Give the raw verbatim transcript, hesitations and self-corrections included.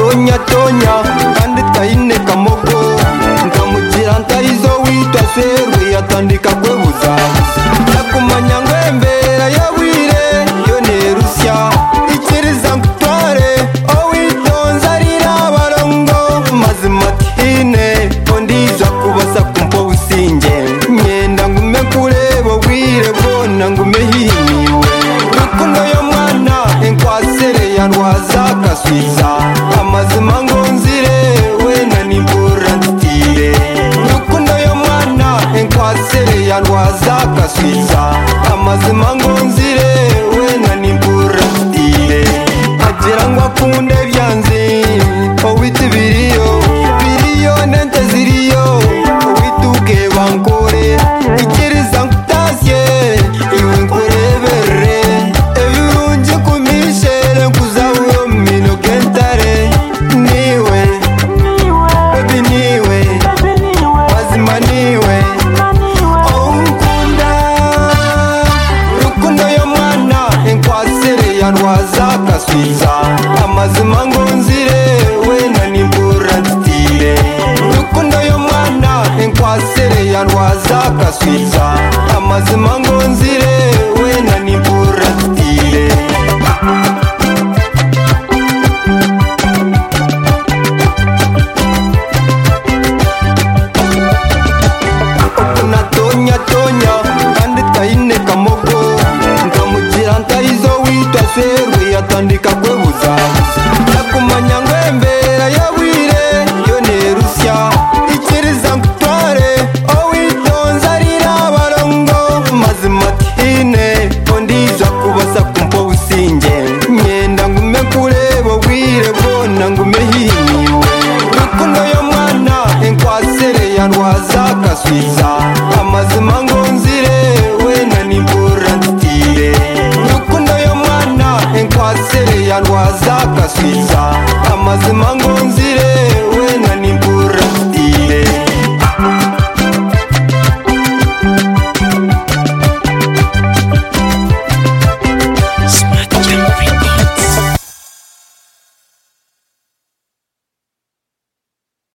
tonya tonya kandi tayine kamogo nkamugira ntayizo witwa serwe yatandika kwebuza yakumanya ngwembera yawire yo nerusya ikiriza ngutware owitonze arira abarongo mazima tihine ondiza kubasa kumpo usinge myenda ngume kureba wire bona ngume hiniwe rukundo yo mwana enkwasere yanwaza kaswiza amazima ngonzire wena nimbura ntitire rukundo yo mwana enkwasere yanwaza kaswiza amazima ngonzire wena nimbura ntitire agira ngo akunde byanze owita biriyo biriyo nente ziriyo owituke bankore ikiriza ngutasye iwe nkurebere ebirungi kumishere nkuzabuyo mino gentare niwe baby niwe mazima niwe onkunda rukundo yo mwana enkwasere yanwaza kaswiza amazima ngonzire wena nimbura ntitire rukundo yo mwana enkwasere yanwaza kaswiza amazima ngonzire